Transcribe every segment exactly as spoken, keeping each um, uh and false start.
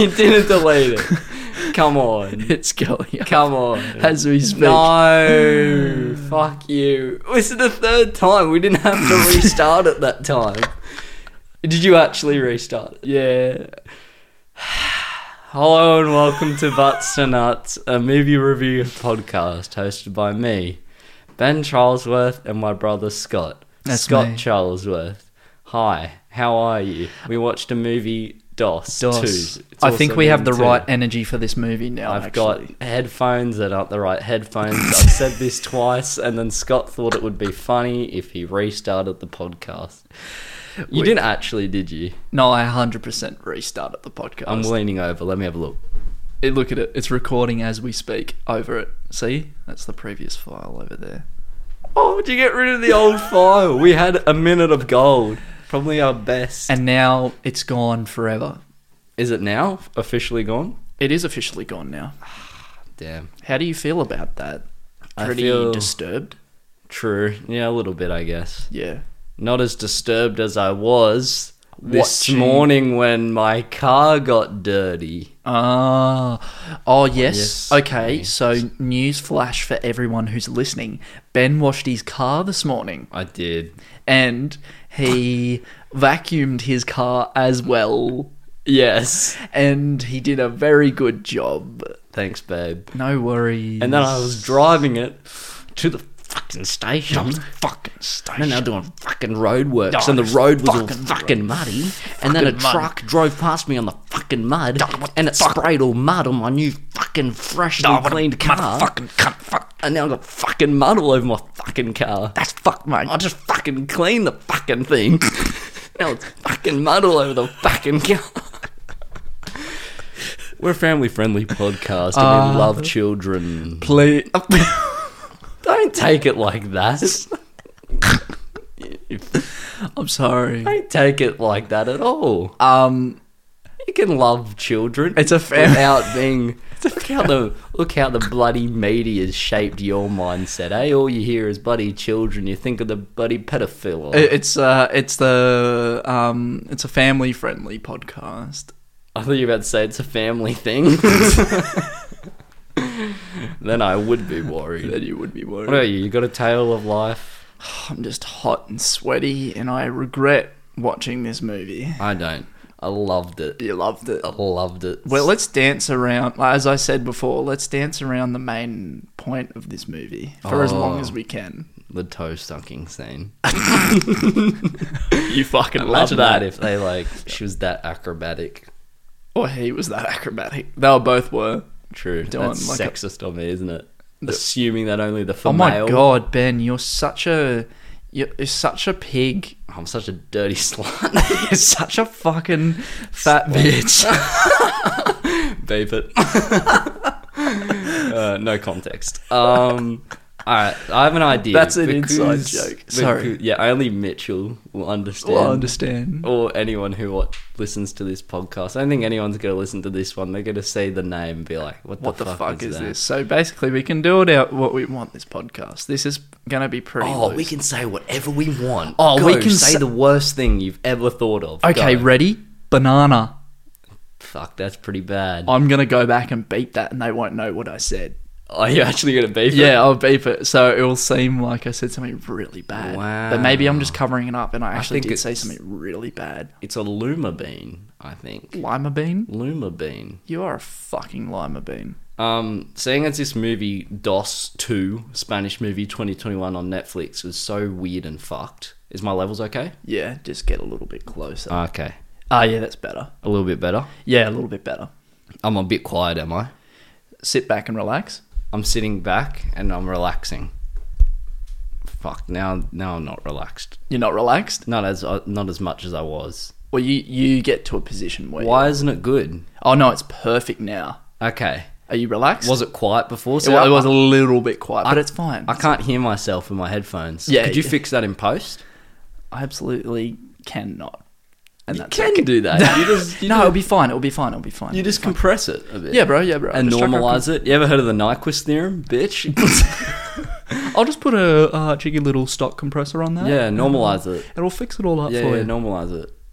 You didn't delete it. Come on. It's going up. Come on. As we speak. No. Fuck you. This is the third time. We didn't have to restart it that time. Did you actually restart it? Yeah. Hello and welcome to Butts to Nuts, a movie review podcast hosted by me, Ben Charlesworth, and my brother Scott. That's Scott me. Charlesworth. Hi, how are you? We watched a movie, DOS, DOS. two. It's I also think we have the named two. right energy for this movie now. I've actually. got headphones that aren't the right headphones. I've said this twice, and then Scott thought it would be funny if he restarted the podcast. You We- didn't actually, did you? No, I one hundred percent restarted the podcast. I'm leaning over. Let me have a look. Hey, look at it. It's recording as we speak over it. See? That's the previous file over there. Oh, would you get rid of the old file? We had a minute of gold. Probably our best. And now it's gone forever. Is it now officially gone? It is officially gone now. Damn. How do you feel about that? I Pretty feel- disturbed? True. Yeah, a little bit, I guess. Yeah. Not as disturbed as I was this Watching- morning when my car got dirty. Ah. Oh, yes. Yes. Okay, Yes. so news flash for everyone who's listening. Ben washed his car this morning I did. and he vacuumed his car as well. Yes. And he did a very good job. Thanks, babe. No worries. And then I was driving it to the fucking station. fucking station. And they're doing fucking road works, Oh, and the road was all fucking fucking road. muddy. And then a Fucking mud. truck drove past me on the fucking mud, Oh, what and the it fuck? sprayed all mud on my new fucking freshly Oh, what a cleaned car. motherfucking cunt, fuck. And now I've got fucking mud all over my fucking car. That's fucked, mate. I just fucking cleaned the fucking thing. Now it's fucking mud all over the fucking car. We're a family-friendly podcast, and Uh, we love children. Please. Don't take it like that. I'm sorry. Don't take it like that at all. Um, You can love children. It's a fam- without being. Look how the look how the bloody media has shaped your mindset. Eh? All you hear is bloody children. You think of the bloody pedophile. it- it's uh, it's the um, it's a family friendly podcast. I thought you were about to say it's a family thing. Then I would be worried. Then you would be worried. What are you? You got a tale of life? I'm just hot and sweaty, and I regret watching this movie. I don't. I loved it. You loved it. I loved it. Well, let's dance around. As I said before, let's dance around the main point of this movie for as long Oh. as we can. the toe sucking scene. You fucking love Imagine that. that if they like she was that acrobatic. Or he was that acrobatic. They were both were. True. Doing That's like a- sexist of me, isn't it? Assuming that only the Oh my female. god, Ben, you're such a you're, you're such a pig. I'm such a dirty slut. You're such a fucking fat bitch. Beep it. uh, no context. Um, alright, I have an idea. That's an because- inside joke. Sorry. because- Yeah, only Mitchell will understand. Well, I understand. Or anyone who what, listens to this podcast. I don't think anyone's going to listen to this one. They're going to see the name and be like, what the, What the fuck, fuck is, is that? this? So basically, we can do it out what we want. This podcast. This is gonna be pretty. Oh, loose. we can say whatever we want. Oh, Go, we can say sa- the worst thing you've ever thought of. Okay, Go. ready? Banana. Fuck, that's pretty bad. I'm gonna go back and beep that, and they won't know what I said. Are you actually going to beep it? Yeah, I'll beep it, so it will seem like I said something really bad. Wow. But maybe I'm just covering it up, and I actually think did say it's- something really bad. It's a lima bean, I think. Lima bean? Lima bean. You are a fucking lima bean. Um, seeing as this movie DOS two, Spanish movie twenty twenty-one on Netflix, was so weird and fucked. Is my levels okay? Yeah, just get a little bit closer. Okay. Ah, yeah, that's better. A little bit better. Yeah, a little bit better. I'm a bit quiet, am I? Sit back and relax. I'm sitting back and I'm relaxing. Fuck, now now I'm not relaxed. You're not relaxed? Not as uh, not as much as I was. Well, you, you get to a position where... Why isn't it good? Oh, no, it's perfect now. Okay. Are you relaxed? Was it quiet before? It, So wa- it was I- a little bit quiet, but I- it's fine. I can't hear myself in my headphones. Yeah, Could you yeah. fix that in post? I absolutely cannot. And You that's can okay. do that. You just you no, do- it'll be fine. It'll be fine. It'll be fine. you It'll just be fine. compress it a bit. Yeah, bro. Yeah, bro. And Just chuck a- normalize it. You ever heard of the Nyquist theorem, bitch? I'll just put a uh, cheeky little stock compressor on that. yeah, normalize it. It'll fix it all up Yeah, for yeah, you. normalize it.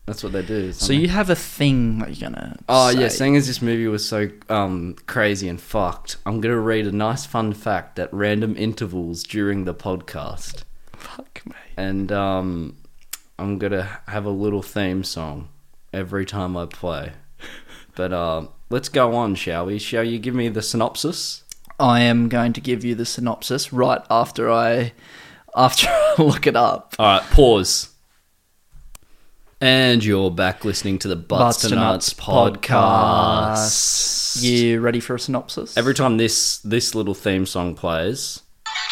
That's what they do. So you have a thing that you're gonna. Oh say. yeah, seeing as this movie was so um, crazy and fucked, I'm gonna read a nice fun fact at random intervals during the podcast, Fuck me. and um, I'm gonna have a little theme song every time I play. But uh, let's go on, shall we? Shall you give me the synopsis? I am going to give you the synopsis right after I after I look it up. All right, pause. And you're back listening to the Butts, to Nuts, podcast. You ready for a synopsis? Every time this this little theme song plays,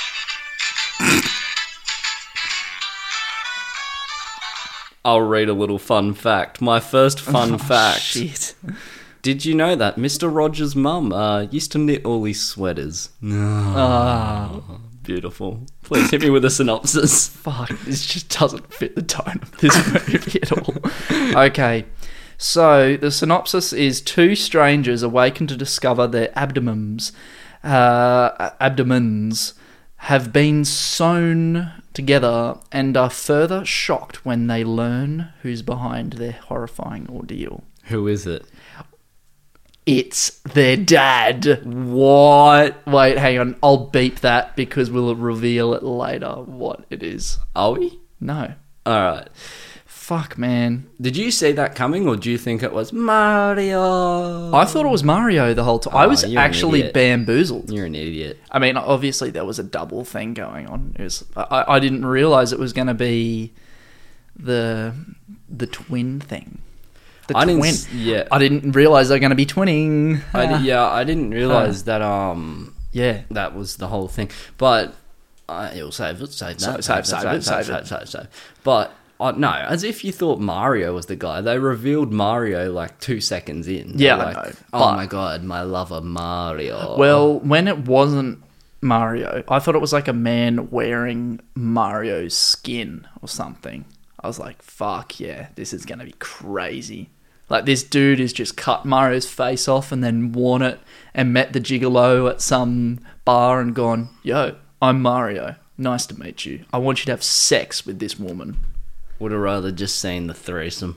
I'll read a little fun fact. My first fun Oh, fact. Shit. Did you know that Mister Rogers' mum uh, used to knit all his sweaters? No. Ah. Beautiful. Please hit me with a synopsis. Fuck, this just doesn't fit the tone of this movie at all. Okay, so the synopsis is two strangers awaken to discover their abdomens, uh, abdomens have been sewn together and are further shocked when they learn who's behind their horrifying ordeal. Who is it? It's their dad. What? Wait, hang on. I'll beep that because we'll reveal it later what it is. Are we? No. Alright. Fuck, man. Did you see that coming, or do you think it was Mario? I thought it was Mario the whole time. I Oh, was you're an actually idiot. bamboozled. You're an idiot. I mean, obviously there was a double thing going on. It was, I, I didn't realise it was going to be the the twin thing. The I twin. didn't. s- Yeah. I didn't realise they were going to be twinning. I Ah. di- yeah. I didn't realize that. Um. Yeah. That was the whole thing. But uh, it'll save it. Save that. Save- save it, save it. Save. Save. But. Uh, no, as if you thought Mario was the guy. They revealed Mario like two seconds in. They're Yeah, I like, know, Oh but- my god, my lover Mario. Well, when it wasn't Mario, I thought it was like a man wearing Mario's skin or something. I was like, fuck yeah, this is going to be crazy. Like, this dude has just cut Mario's face off and then worn it and met the gigolo at some bar and gone, yo, I'm Mario. Nice to meet you. I want you to have sex with this woman. Would have rather just seen the threesome.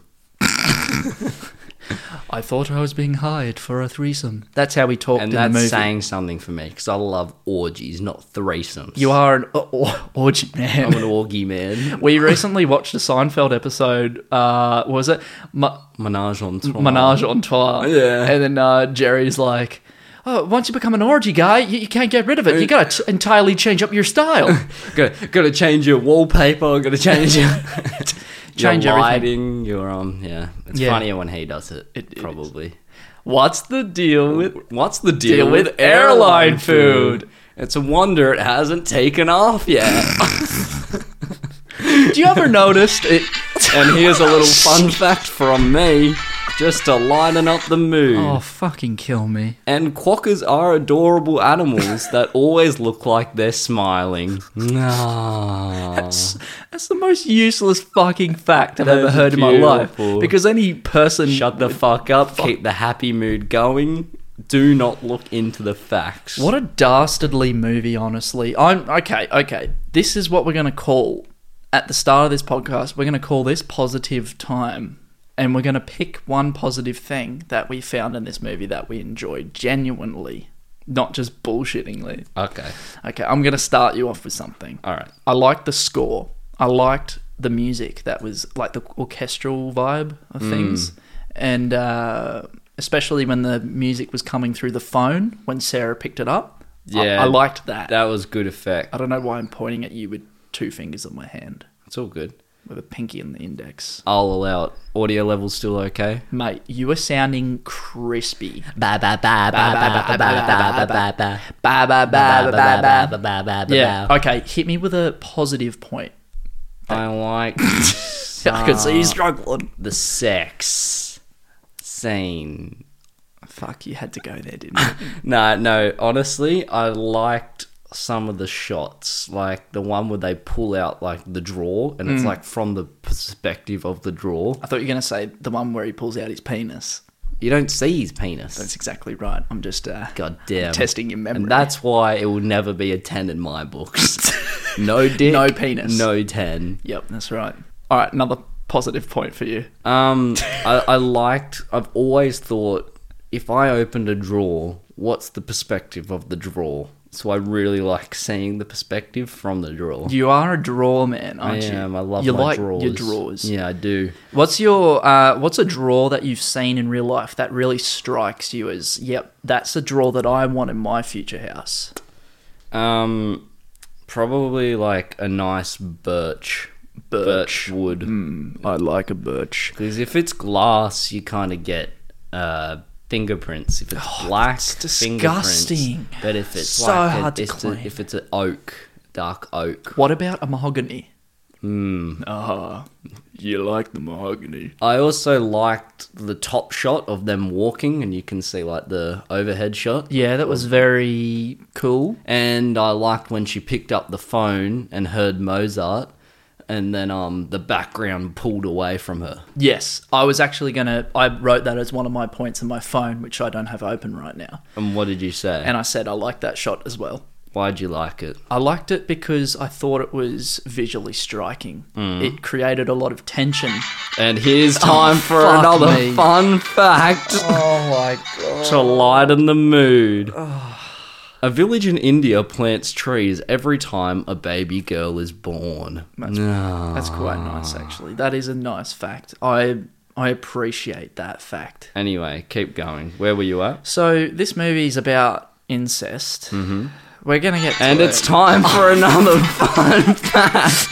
I thought I was being hired for a threesome. That's how we talked And in the that's movie. saying something for me, because I love orgies, not threesomes. You are an or- or- orgy man. I'm an orgy man. We recently watched a Seinfeld episode. Uh, what was it Ma- Menage on trois. Menage on Trois? Yeah. And then uh, Jerry's like, "Oh, once you become an orgy guy, you, you can't get rid of it. You got to entirely change up your style, Got, got to change your wallpaper. Got to change your change your everything." lighting. Your um, yeah. It's Yeah. funnier when he does it. It- it is. probably. What's the deal with? What's the deal, Deal with airline food? It's a wonder it hasn't taken off yet. Do you ever notice it? And here's a little fun fact from me, just to lighten up the mood. Oh, fucking kill me! And quokkas are adorable animals that always look like they're smiling. No. That's, that's the most useless fucking fact I've ever That's heard in my life. beautiful. Because any person Shut the fuck up, keep the happy mood going. Do not look into the facts. What a dastardly movie, honestly. I'm okay, okay. This is what we're going to call at the start of this podcast. We're going to call this positive time. And we're going to pick one positive thing that we found in this movie that we enjoyed genuinely, not just bullshittingly. Okay. Okay, I'm going to start you off with something. Alright. I liked the score. I liked the music that was like the orchestral vibe of things. And uh, especially when the music was coming through the phone when Sarah picked it up. I- Yeah. I, liked that. That was good effect. I don't know why I'm pointing at you with two fingers on my hand, It's all good. with a pinky and the index. I'll allow it. Audio level's still okay? Mate, you are sounding crispy. Ba ba ba ba ba ba ba ba ba ba ba. Ba ba ba ba ba ba. ba ba Yeah. Okay, hit me with a positive point. I like I could see you struggling. the sex scene. Fuck, you had to go there, didn't you? No, no, honestly, I liked some of the shots, like the one where they pull out like the drawer and it's like from the perspective of the drawer. I thought you were going to say the one where he pulls out his penis. You don't see his penis. That's exactly right. I'm just uh, God damn. testing your memory. And that's why it will never be a ten in my books. No dick. No penis. No ten. Yep, that's right. All right, another positive point for you. Um, I, I liked. I've always thought if I opened a drawer, what's the perspective of the drawer? So I really like seeing the perspective from the drawer. You are a drawer man, aren't I you? am. I love you my like drawers. your drawers. Yeah, I do. What's your uh, what's a drawer that you've seen in real life that really strikes you as, yep, that's a drawer that I want in my future house? Um, probably like a nice birch. Birch. wood. Mm, I like a birch. Because if it's glass, you kind of get uh, fingerprints. If it's Oh, black, it's disgusting. fingerprints. But if it's So like hard to a, if, it's a, clean. if it's an oak, dark oak. What about a mahogany? Mm. Ah, you like the mahogany. I also liked the top shot of them walking, and you can see like the overhead shot. Yeah, that was very cool. And I liked when she picked up the phone and heard Mozart, and then um the background pulled away from her. Yes, I was actually going to... I wrote that as one of my points in my phone, which I don't have open right now. And what did you say? And I said I liked that shot as well. Why'd you like it? I liked it because I thought it was visually striking. Mm. It created a lot of tension. And here's time for fuck another me. fun fact Oh my god. to lighten the mood. A village in India plants trees every time a baby girl is born. That's, No. that's quite nice, actually. That is a nice fact. I I appreciate that fact. Anyway, keep going. Where were you at? So this movie is about incest. Mm-hmm. We're gonna get to And it. it's time for another fun fact.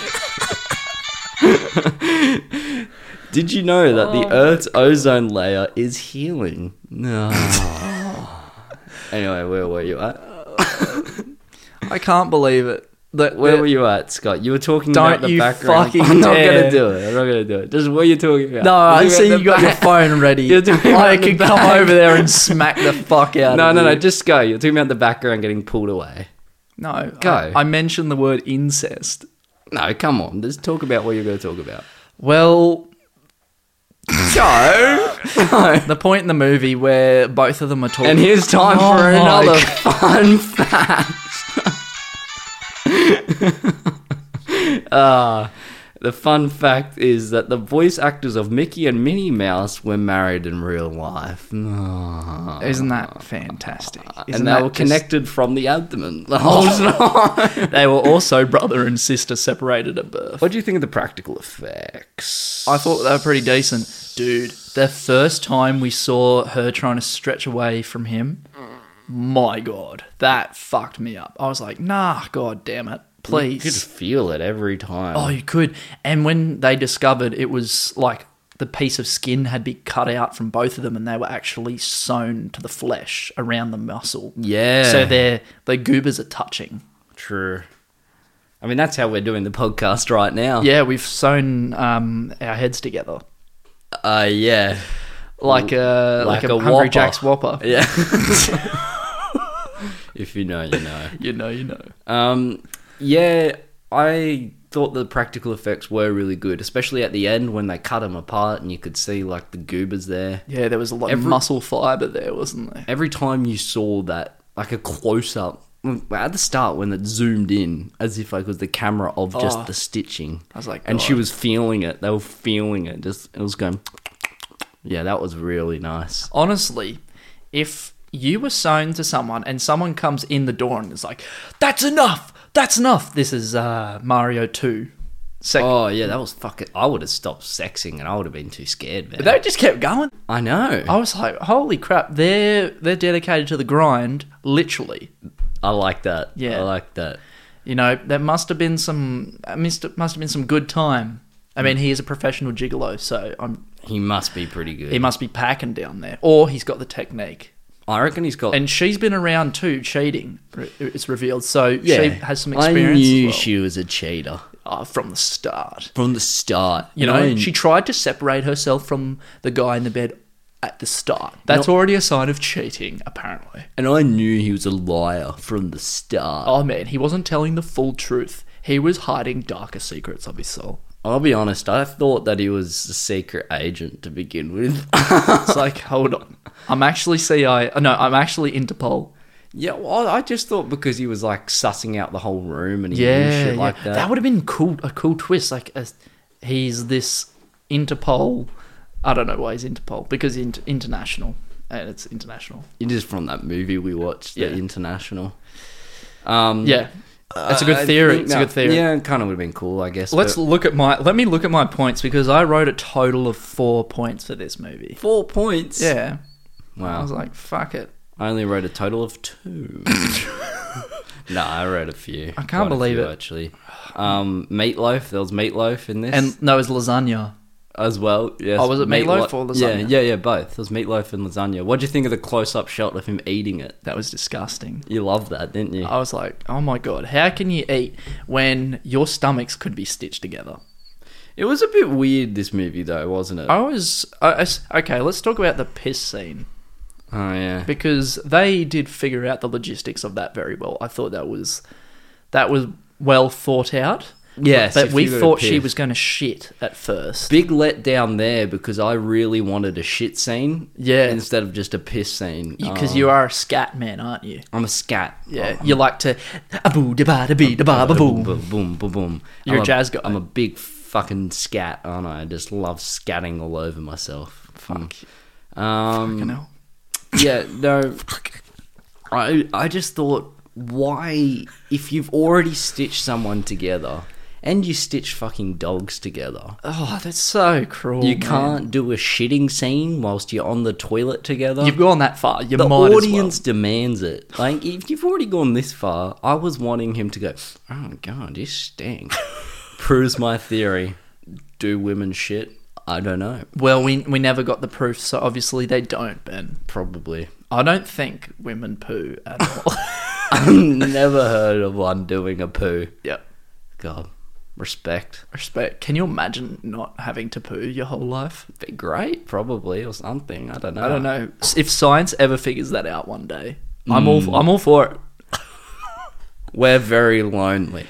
Did you know that the Earth's ozone layer is healing? No. Anyway, where were you at? I can't believe it. That Where that- were you at, Scott? You were talking Don't about the you background. fucking I'm not dare. gonna do it. I'm not gonna do it. Just what are you talking about? No, I You're see talking you about got the your back- phone ready. You're talking I about the could come back. over there and smack the fuck out No, of no, you. no. Just go. You're talking about the background getting pulled away. No, Go. I, I mentioned the word incest. No, come on. Just talk about what you're going to talk about. Well, Go. the point in the movie where both of them are talking. And here's time Oh for my another God. fun fact. Ah, the fun fact is that the voice actors of Mickey and Minnie Mouse were married in real life. Ah. Isn't that fantastic? Isn't and they that were just- connected from the abdomen the whole time. They were also brother and sister separated at birth. What do you think of the practical effects? I thought they were pretty decent. Dude, the first time we saw her trying to stretch away from him, my God, that fucked me up. I was like, nah, God damn it, You could please. feel it every time. Oh, you could. And when they discovered it was like the piece of skin had been cut out from both of them and they were actually sewn to the flesh around the muscle. yeah. So their their goobers are touching. True. I mean, that's how we're doing the podcast right now. Yeah, we've sewn um, our heads together. Uh, yeah. Like a, like, Like a, a Hungry Whopper. Jack's Whopper. Yeah. If you know, you know. You know, you know. Um, yeah, I thought the practical effects were really good, especially at the end when they cut them apart and you could see like the goobers there. Yeah, there was a lot Every- of muscle fibre there, wasn't there? Every time you saw that, like a close up, at the start when it zoomed in, as if like it was the camera of just Oh. the stitching. I was like, and she God. was feeling it. They were feeling it. Just it was going. Yeah, that was really nice. Honestly, if you were sewn to someone and someone comes in the door and is like, that's enough, that's enough. This is uh, Mario two. Sec- Oh yeah, that was fucking. I would have stopped sexing, and I would have been too scared, man. They just kept going. I know. I was like, holy crap, they're they're dedicated to the grind, literally. I like that. Yeah. I like that. You know, there must have been some uh, must must have been some good time. I mean, he is a professional gigolo, so I'm He must be pretty good. he must be packing down there, or he's got the technique. I reckon he's got. And she's been around too, cheating. re- It's revealed, so yeah, she has some experience. I knew as well. she was a cheater uh, from the start. from the start. You know, And I- she tried to separate herself from the guy in the bed at the start. That's No- already a sign of cheating, apparently. and I knew he was a liar from the start. Oh man, he wasn't telling the full truth. He was hiding darker secrets of his soul. I'll be honest. I thought that he was a secret agent to begin with. It's like, hold on, I'm actually C I A. No, I'm actually Interpol. Yeah, well, I just thought because he was like sussing out the whole room and he knew Yeah, shit yeah. like that. That would have been cool. A cool twist. Like, a, he's this Interpol. I don't know why he's Interpol because inter- international and it's international. It is from that movie we watched, The Yeah. International. Um, Yeah, it's a good I theory. think It's a that- good theory. Yeah, it kind of would have been cool, I guess. Let's but look at my. Let me look at my points because I wrote a total of four points for this movie. four points. Yeah, I Wow. was like, fuck it. I only wrote a total of two. No, I wrote a few. I can't Quite a believe few, it. Actually, um, meatloaf. There was meatloaf in this, And no, it was lasagna. as well. Yes. Oh, was it meatloaf or Yeah, lasagna? yeah, yeah, both. There was meatloaf and lasagna. What do you think of the close-up shot of him eating it? That was disgusting. You loved that, didn't you? I was like, oh my god, how can you eat when your stomachs could be stitched together? It was a bit weird, this movie, though, wasn't it? I was I, I s- okay. Let's talk about the piss scene Oh, yeah. because they did figure out the logistics of that very well. I thought that was that was well thought out. Yes, but if we you were thought she pissed. was going to shit at first. Big letdown there because I really wanted a shit scene. Yeah. Instead of just a piss scene. Because Um, you are a scat man, aren't you? I'm a scat. Yeah, Oh, you like to a boo da ba da bee da ba ba boom, boom. boom, boom, boom, boom. You're I'm a jazz guy. I'm a big fucking scat, aren't I? I just love scatting all over myself. Fuck. Um, Fucking hell. Yeah, no. I I just thought, why, if you've already stitched someone together and you stitch fucking dogs together, Oh, that's so cruel. you man. can't do a shitting scene whilst you're on the toilet together? You've gone that far. You the might audience as demands it. Like, if you've already gone this far, I was wanting him to go, oh god, you stink. Proves my theory. Do women shit? I don't know. well. Well, we we never got the proof, so obviously they don't, Ben. Probably. I don't think women poo at all. I've never heard of one doing a poo. Yep. God, respect. Respect. Can you imagine not having to poo your whole life? Be great, probably, or something. I don't know. I don't know. If science ever figures that out one day, I'm all for, I'm all for it. We're very lonely.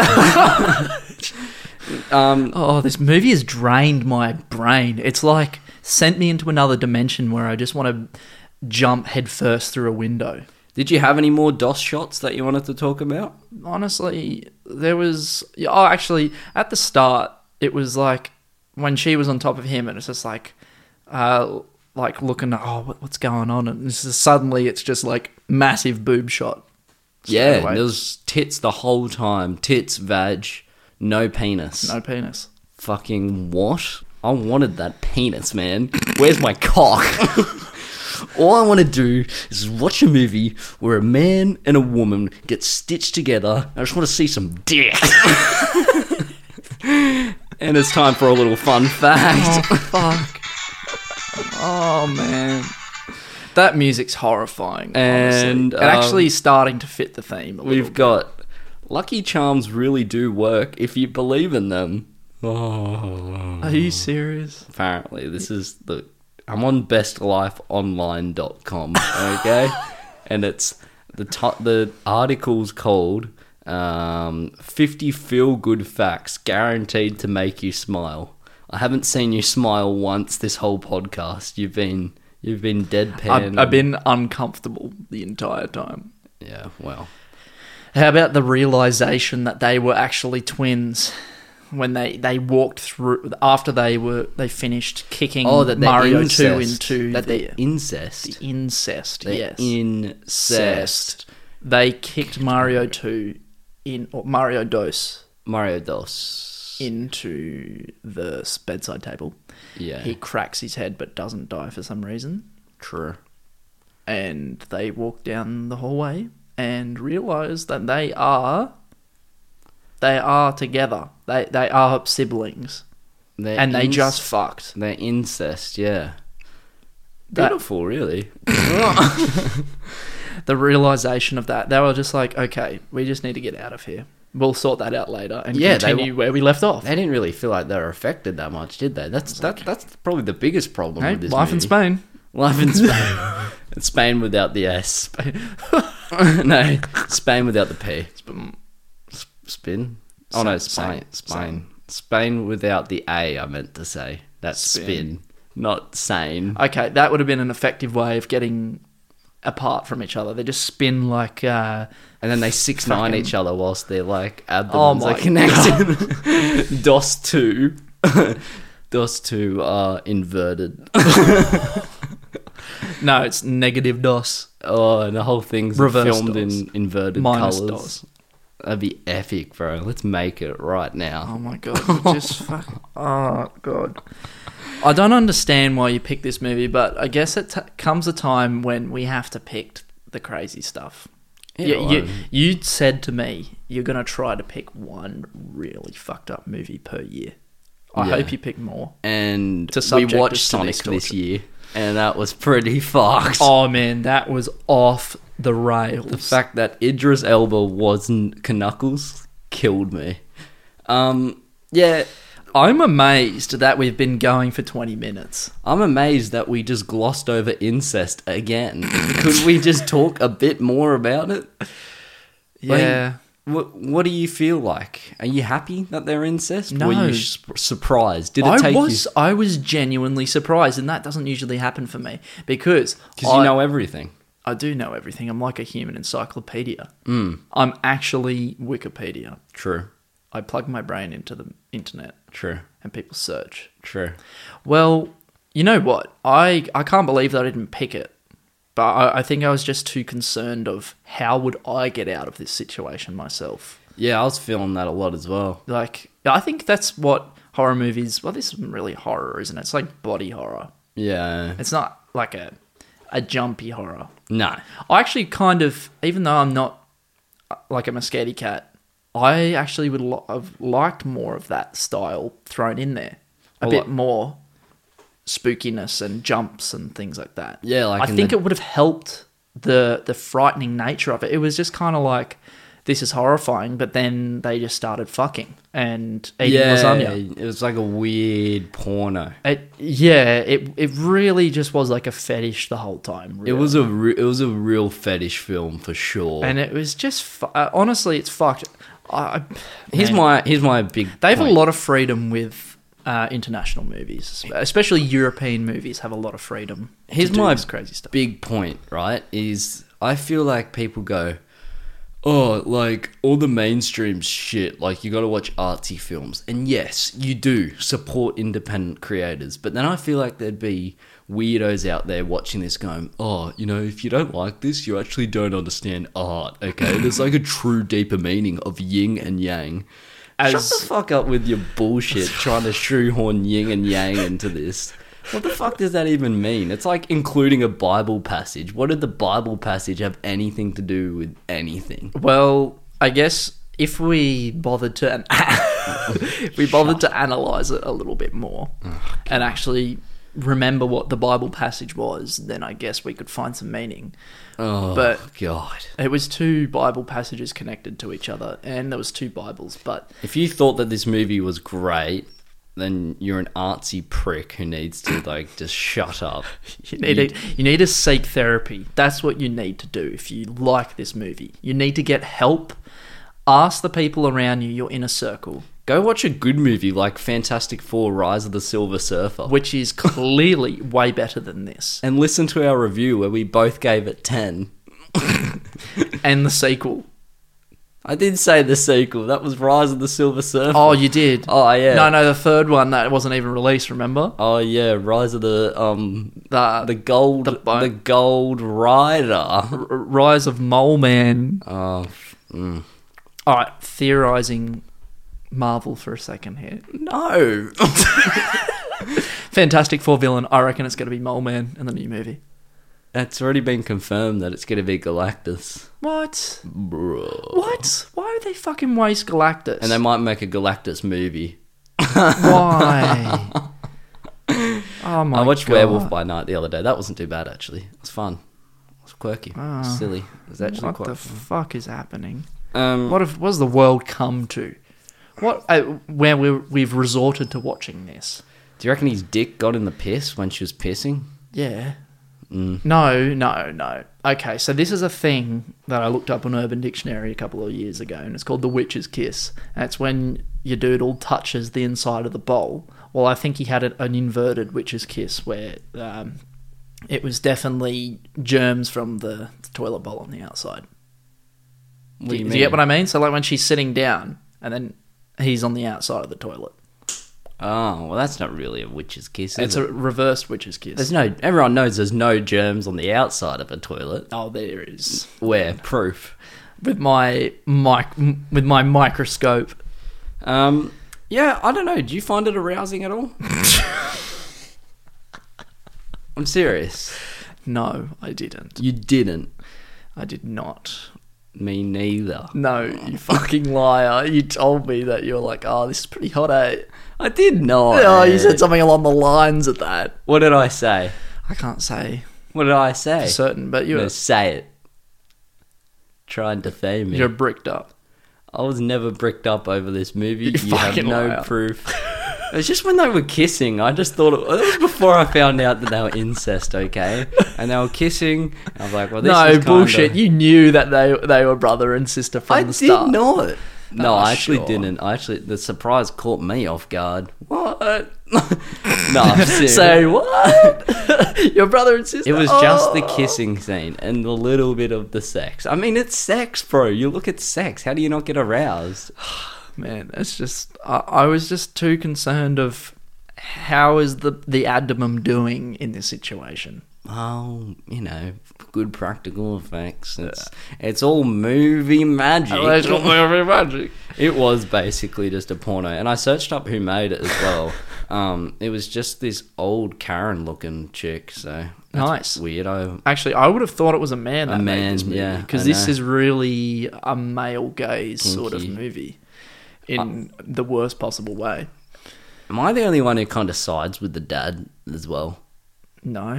um, Oh, this movie has drained my brain. It's like sent me into another dimension where I just want to jump headfirst through a window. did you have any more DOS shots that you wanted to talk about? Honestly, there was... Oh, actually, at the start, it was like when she was on top of him and it's just like... Uh, like looking at, oh, what, what's going on? And it's just, suddenly it's just like massive boob shot. Yeah, away. there was tits the whole time. Tits, vag, no penis. No penis. Fucking what? I wanted that penis, man. Where's my cock? All I want to do is watch a movie where a man and a woman get stitched together. I just want to see some dick. And it's time for a little fun fact. Oh, fuck. Oh, man. That music's horrifying, honestly. And, And actually um, starting to fit the theme a little We've bit. got Lucky Charms really do work if you believe in them. Oh. Are you serious? Apparently, this is the... I'm on best life online dot com, okay? And it's... The to- the article's called um, fifty feel-good facts guaranteed to make you smile. I haven't seen you smile once this whole podcast. You've been... You've been deadpan. I've, I've been uncomfortable the entire time. Yeah, well... How about the realization that they were actually twins when they, they walked through after they were they finished kicking Oh, that they're Mario incest. two into that the, they're incest. the incest. They're yes, incest. They kicked Mario two in or Mario Dos Mario Dos. into the bedside table. Yeah, He cracks his head but doesn't die for some reason. true. And they walk down the hallway and realize that they are they are together. They they are siblings. They're And they inc- just fucked. They're incest, yeah. That- Beautiful, really. The realization of that, they were just like, okay, we just need to get out of here. We'll sort that out later and Yeah, they continue where we left off. They didn't really feel like they were affected that much, did they? That's that, that's probably the biggest problem Hey, with this life in movie. Spain. Life in Spain. It's Spain without the S. No, Spain without the P. S- Spin? Oh no, Spain. Spain. Spain. Spain without the A, I meant to say. That's Spin. spin, not sane. Okay, that would have been an effective way of getting apart from each other. They just spin like uh, And then they six nine Fucking- each other whilst their like Oh abdomens my are connected. DOS two. DOS two are inverted. No, it's negative DOS. Oh, and the whole thing's Reverse filmed DOS. in inverted Minus colours. DOS. That'd be epic, bro. Let's make it right now. Oh my god, just fuck. Oh god. I don't understand why you picked this movie, but I guess it t- comes a time when we have to pick the crazy stuff. Yeah, you, well, you, you said to me you're going to try to pick one really fucked up movie per year. I Yeah. hope you pick more. and To we subject watched us to Sonic this this torture. year, and that was pretty fucked. Oh man, that was off the rails. The fact that Idris Elba wasn't Knuckles killed me. Um, yeah, I'm amazed that we've been going for twenty minutes. I'm amazed that we just glossed over incest again. Could we just talk a bit more about it? Yeah. What What do you feel like? Are you happy that they're incest? No. Were you su- surprised? Did it I take was you? I was genuinely surprised, and that doesn't usually happen for me because Because I, you know everything. I do know everything. I'm like a human encyclopedia. Mm, I'm actually Wikipedia. true, I plug my brain into the internet true, and people search. true. Well, you know what? I I can't believe that I didn't pick it, but I, I think I was just too concerned of how would I get out of this situation myself. Yeah, I was feeling that a lot as well. Like I think that's what horror movies. Well, this isn't really horror, isn't it? It's like body horror. Yeah. It's not like a a jumpy horror. No. I actually kind of, even though I'm not uh, like I'm a scaredy cat, I actually would lo- have liked more of that style thrown in there. A Well, bit like- more spookiness and jumps and things like that. Yeah, like I in think the- it would have helped the the frightening nature of it. It was just kind of like, this is horrifying, but then they just started fucking and eating Yeah, lasagna. it was like a weird porno. It, yeah, it it really just was like a fetish the whole time. It really. was a re- it was a real fetish film for sure. And it was just fu- uh, honestly, it's fucked. I, I- here's man, my here's my big. they have point. a lot of freedom with uh, international movies, especially European movies have a lot of freedom. Here's to do my this crazy stuff. big point, right? Is I feel like people go, oh, like all the mainstream shit, like you got to watch artsy films, and yes, you do support independent creators, but then I feel like there'd be weirdos out there watching this going, oh, you know, if you don't like this, you actually don't understand art, okay? There's like a true deeper meaning of yin and yang. As- Shut the fuck up with your bullshit trying to shoehorn yin and yang into this. What the fuck does that even mean? It's like including a Bible passage. What did the Bible passage have anything to do with anything? Well, I guess if we bothered to, an- if we bothered to analyze it a little bit more and actually remember what the Bible passage was, then I guess we could find some meaning. Oh, But- God. It was two Bible passages connected to each other, and there was two Bibles. But If you thought that this movie was great, then you're an artsy prick who needs to, like, just shut up. you need to, you need to seek therapy. That's what you need to do if you like this movie. You need to get help. Ask the people around you, your inner circle, Go watch a good movie like Fantastic Four: Rise of the Silver Surfer. which is clearly way better than this. And listen to our review where we both gave it ten. And the sequel. I did say the sequel. That was Rise of the Silver Surfer. Oh, you did? Oh, yeah. No, no, the third one that wasn't even released, remember? Oh yeah, Rise of the um The, the gold the the, bone- gold rider. R- Rise of Mole Man. Oh, mm. All right, theorizing Marvel for a second here. no. Fantastic Four villain. I reckon it's going to be Mole Man in the new movie. It's already been confirmed that it's going to be Galactus. What? Bro. What? Why would they fucking waste Galactus? And they might make a Galactus movie. Why? Oh my I watched God. Werewolf by Night the other day. That wasn't too bad actually. It was fun. It was quirky. It was Ah. silly. It was actually What quite the fun. fuck is happening? Um, What have, what has the world come to? What uh, where we we've resorted to watching this? do you reckon his dick got in the piss when she was pissing? Yeah. Mm. No, no, no. Okay, so this is a thing that I looked up on Urban Dictionary a couple of years ago, and it's called the witch's kiss. And it's when your doodle touches the inside of the bowl. Well, I think he had an, an inverted witch's kiss where um, it was definitely germs from the toilet bowl on the outside. What do, do you do mean? you get what I mean? So like when she's sitting down, and then he's on the outside of the toilet. Oh, well, that's not really a witch's kiss, is It's it? a reverse witch's kiss. There's no... Everyone knows there's no germs on the outside of a toilet. oh, there is. Where? Proof. With my mic- with my microscope. Um, yeah, I don't know. Do you find it arousing at all? I'm serious. No, I didn't. You didn't. I did not. Me neither. No, you fucking liar. You told me that you were like, oh, this is pretty hot, eh? I did not. Oh, you said something along the lines of that. What did I say? I can't say What did I say? for certain, but you're, No, say it. Try and defame me. you're bricked up. I was never bricked up over this movie. You You, have fucking no liar. proof. It was just when they were kissing. I just thought it, it was before I found out that they were incest. Okay, and they were kissing. I was like, well, this No, is kinda... bullshit. You knew that they they were brother and sister from I the did start. not. No, Oh, I actually sure. didn't. I actually, the surprise caught me off guard. What? no, I'm serious. Say what? Your brother and sister? It was just the Oh. kissing scene and a little bit of the sex. I mean, it's sex, bro. You look at sex. How do you not get aroused? Man, it's just... I, I was just too concerned of how is the, the abdomen doing in this situation. Oh, you know, good practical effects. It's it's all movie magic. magic. It was basically just a porno, and I searched up who made it as well. um, it was just this old Karen-looking chick. So that's Nice. weird. I Actually, I would have thought it was a man that A made man, this movie. yeah, Because I this know. is really a male gaze sort of Kinky. movie. In the worst possible way. am I the only one who kind of sides with the dad as well? No.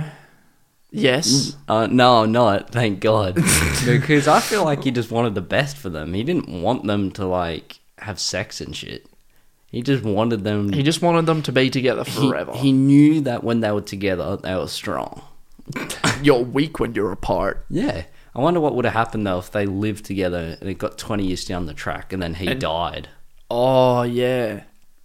Yes. Uh, no, I'm not. Thank God, because I feel like he just wanted the best for them. He didn't want them to like have sex and shit. He just wanted them. He just wanted them to be together he, forever. he knew that when they were together, they were strong. You're weak when you're apart. Yeah. I wonder what would have happened though if they lived together and it got twenty years down the track and then he And- died. Oh, yeah.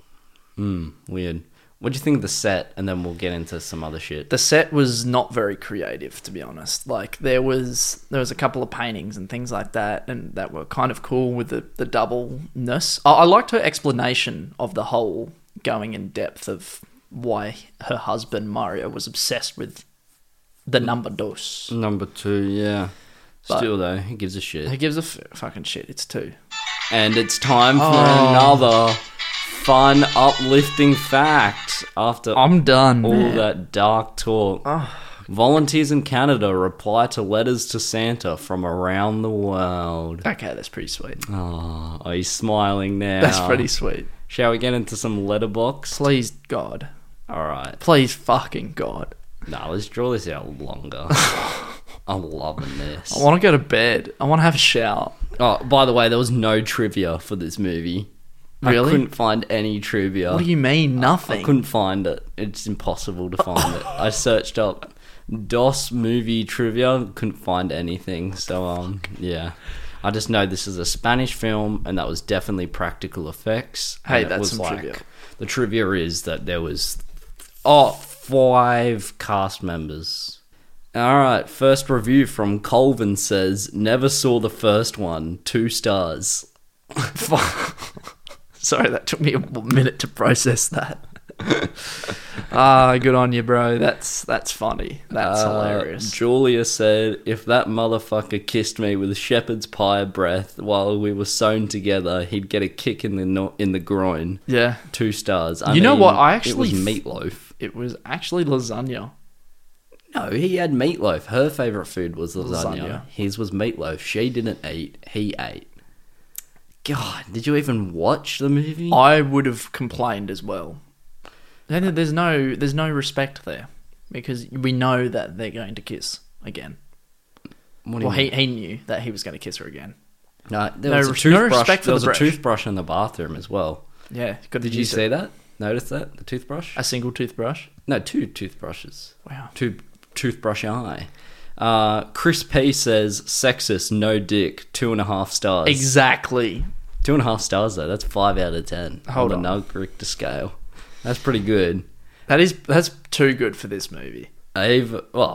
Hmm, weird. What do you think of the set? And then we'll get into some other shit. The set was not very creative, to be honest. Like, there was there was a couple of paintings and things like that, and that were kind of cool with the, the doubleness. I, I liked her explanation of the whole going in depth of why her husband, Mario, was obsessed with the number dos. Number two, yeah. But- Still though, he gives a shit. Who gives a f- fucking shit? It's two. And it's time for Oh. another fun, uplifting fact. After I'm done. all man. that dark talk, Oh. volunteers in Canada reply to letters to Santa from around the world. Okay, that's pretty sweet. Oh, are you smiling now? That's pretty sweet. Shall we get into some letterbox? Please, God. All right. Please, fucking God. No, let's draw this out longer. I'm loving this. I want to go to bed. I want to have a shower. Oh, by the way, there was no trivia for this movie. Really? I couldn't find any trivia. What do you mean, I nothing? couldn't find it. It's impossible to find it. I searched up DOS movie trivia, couldn't find anything. So, um, yeah. I just know this is a Spanish film, and that was definitely practical effects. Hey, and it that's was some trivia. The trivia is that there was oh five cast members. All right, first review from Colvin says, never saw the first one, two stars. Sorry, that took me a minute to process that. Ah, good on you, bro. That's that's funny. That's Uh, hilarious. Julia said, if that motherfucker kissed me with shepherd's pie breath while we were sewn together, he'd get a kick in the no- in the groin. Yeah, Two stars. I You know mean, what? I it actually was f- meatloaf. it was actually lasagna. No, he had meatloaf. Her favorite food was lasagna. Lasagna. His was meatloaf. She didn't eat. He ate. God, did you even watch the movie? I would have complained as well. Then There's no there's no respect there because we know that they're going to kiss again. What do Well, you he mean? he knew that he was going to kiss her again. No, there No was a res- no toothbrush. respect for there the was a brush. toothbrush in the bathroom as well. Yeah, good Did to you use see it. that? Notice that the toothbrush? A single toothbrush. No, two toothbrushes. Wow. Two toothbrush eye. Uh, Chris P says sexist, no dick, two and a half stars. Exactly. Two and a half stars though. That's five out of ten. Hold on the on. Nug Richter scale. That's pretty good. That is that's too good for this movie. Ava, well,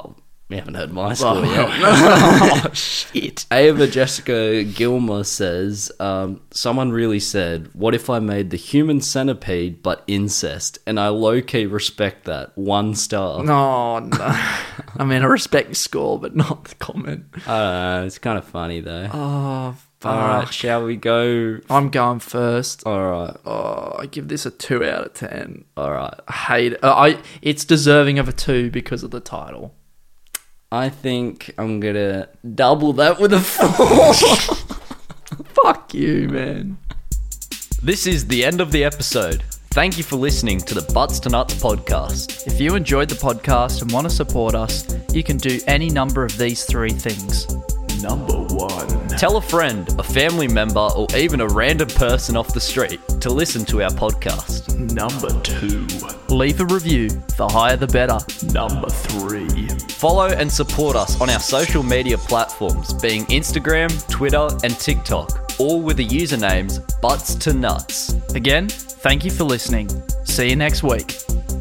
We haven't heard my score Oh, yet. oh, shit. Ava Jessica Gilmer says, um, someone really said, what if I made the human centipede but incest? And I low-key respect that. One star. No, no. I mean, I respect the score, but not the comment. I don't know. It's kind of funny, though. Oh, fuck. All right, shall we go? I'm going first. All right. Oh, I give this a two out of ten. All right. I hate it. Uh, I, it's deserving of a two because of the title. I think I'm going to double that with a four. Fuck you, man. This is the end of the episode. Thank you for listening to the Butts to Nuts podcast. If you enjoyed the podcast and want to support us, you can do any number of these three things. Number one. Tell a friend, a family member, or even a random person off the street to listen to our podcast. Number two. Leave a review. The higher the better. Number three. Follow and support us on our social media platforms, being Instagram, Twitter, and TikTok, all with the usernames Butts to Nuts. Again, thank you for listening. See you next week.